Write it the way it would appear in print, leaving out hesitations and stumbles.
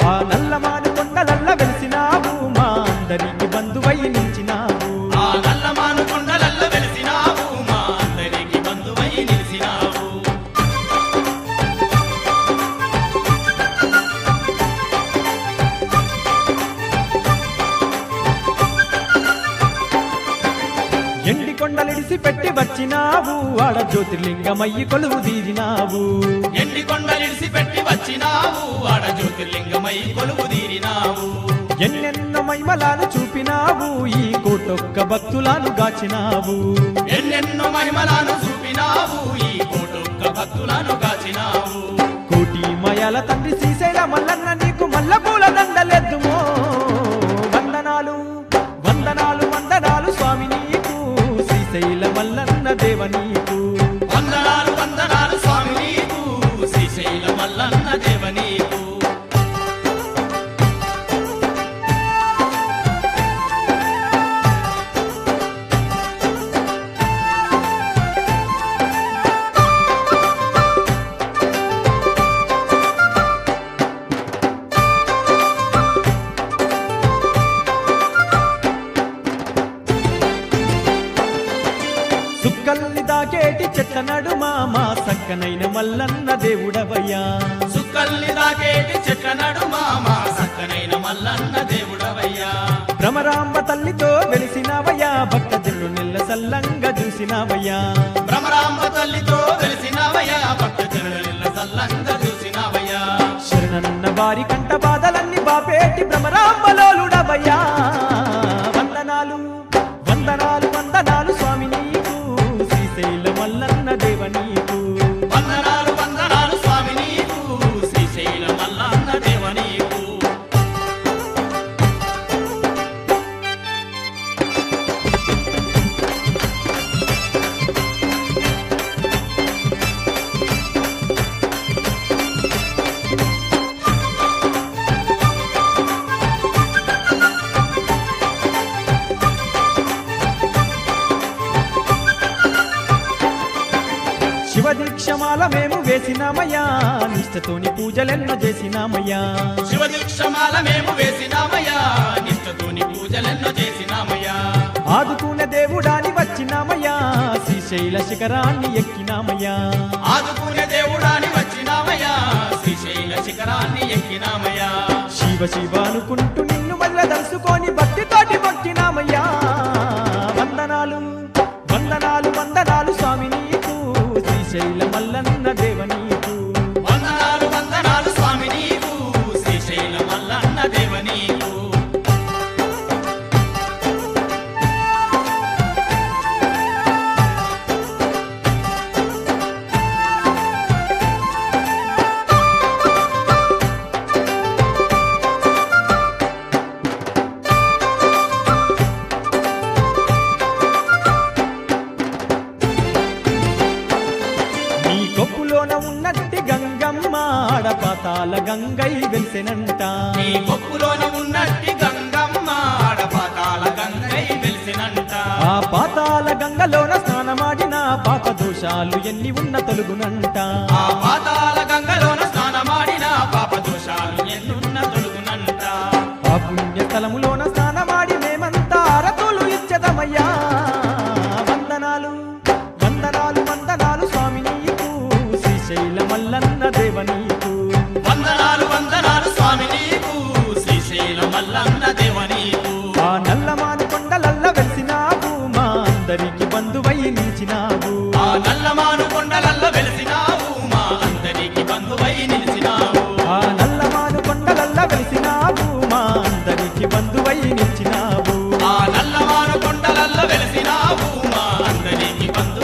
ఆ నల్లమాను కొండలల్ల వెలిసినావు మా అందరికి బంధువై నిలిచినావు ఆ నల్లమాను కొండలల్ల వెలిసినావు మా అందరికి బంధువై నిలిసినావు ఎండి కొండలిడిసి పెట్టి వచ్చినావు ఆడ జ్యోతిర్లింగమయ్యి కొలువు తీరినావు ఎండి కొండలిడిసి పెట్టి వచ్చినావు ఆడ జ్యోతిర్లింగమై కొలువు తీరినావు ఎన్నెన్నో మహిమలాను చూపినావు ఈ కోటొక్క భక్తులను గాచినావు ఎన్నెన్నో మహిమలను చూపినావు ఈ కోటొక్క భక్తులను కాచినావు కోటి మయాల తండ్రి శ్రీశైల మల్లన్న నీకు మల్ల పూల దండలెద్దుమో వందనాలు వందనాలు వందనాలు స్వామి నీకు శ్రీశైల మల్లన్న దేవ నీకు వందనాలు వందనాలు స్వామి నీకు శ్రీశైల మల్లన్న దేవ నీకు సుక్కల్ని దాకేటి చెట్ల నడుమా మా సక్కనైన మల్లన్న దేవుడవయ్యా సుక్కల్ని దాకేటి చెట్ల నడుమా మా సక్కనైన మల్లన్న దేవుడవయ్యా భ్రమరాంబ తల్లితో వెలిసినవయ్యా భక్త జనులు నిల్ల సల్లంగా చూసినవయ్యా భ్రమరాంబ తల్లితో వెలిసినవయ్యా భక్త జనుల సల్లంగా చూసినవయ్యా శరణన్న వారి కంట బాధలన్నీ బాపేటి భ్రమరాంబలోలుడవయ్యా వందనాలు వందనాలు వందనాలు స్వామి నీకు శ్రీశైల మల్లన్న దేవ నీకు వందనాలు వందనాలు స్వామి నీకు శ్రీశైల మల్లన్న దేవ నీకు శివదీక్షమాల మేము వేసినామయ్యా నిష్టతోని పూజలెన్నో చేసినామయ్యా శివదీక్షమాల మేము వేసినామయ్యా నిష్టతోని పూజలెన్నో చేసినామయ్యా ఆదుకునే దేవుడాని వచ్చినామయ్యా శ్రీశైల శిఖరాన్ని ఎక్కినామయ్యా ఆదుకునే దేవుడాని వచ్చినామయ్యా శ్రీశైల శిఖరాన్ని ఎక్కినామయ్యా శివ శివ అనుకుంటూ నిన్ను మళ్ళీ దలుసుకొని భక్తితోటి మొక్కినామయ్యా వందనాలు వందనాలు వందనాలు స్వామి నీకు శ్రీశైల మల్లన్న దేవ నీకు వందనాలు వందనాలు స్వామి నీకు శ్రీశైల మల్లన్న దేవ నీకు నీ కొప్పులోన ఉన్నట్టి గంగమ్మ ఆడ పాతాల గంగై వెలిసెనంట నీ కొప్పులోన ఉన్నట్టి గంగమ్మ ఆడ పాతాల గంగై వెలిసినంట ఆ పాతాల గంగలోన స్నానమాడిన పాప దోషాలు ఎన్ని ఉన్న తొలుగునంట ఆ పాతాల గంగలోన స్నానమాడిన పాప దోషాలు ఎన్నున్న తొలుగునంట ఆ పుణ్య స్థలములోన స్నానమాడి మేమంతా అరతులు ఇచ్చదమయ్యా వందనాలు వందనాలు వందనాలు స్వామి నీకు శ్రీశైల మల్లన్న దేవ నీకు వందనాలు వందనాలు స్వామి నీకు శ్రీశైల మల్లన్న దేవ నీకు ఆ నల్లమాను కొండలల్ల వెలిసినావు మా అందరికి బంధువై నిలిచినావు ఆ నల్లమాను కొండలల్ల వెలిసినావు మా అందరికి బంధువై నిలిచినావు ఆ నల్లమాను కొండలల్ల వెలిసినావు మా అందరికి బంధువై నిలిచినావు ఆ నల్లమాను కొండలల్ల వెలిసినావు మా అందరికి బంధువై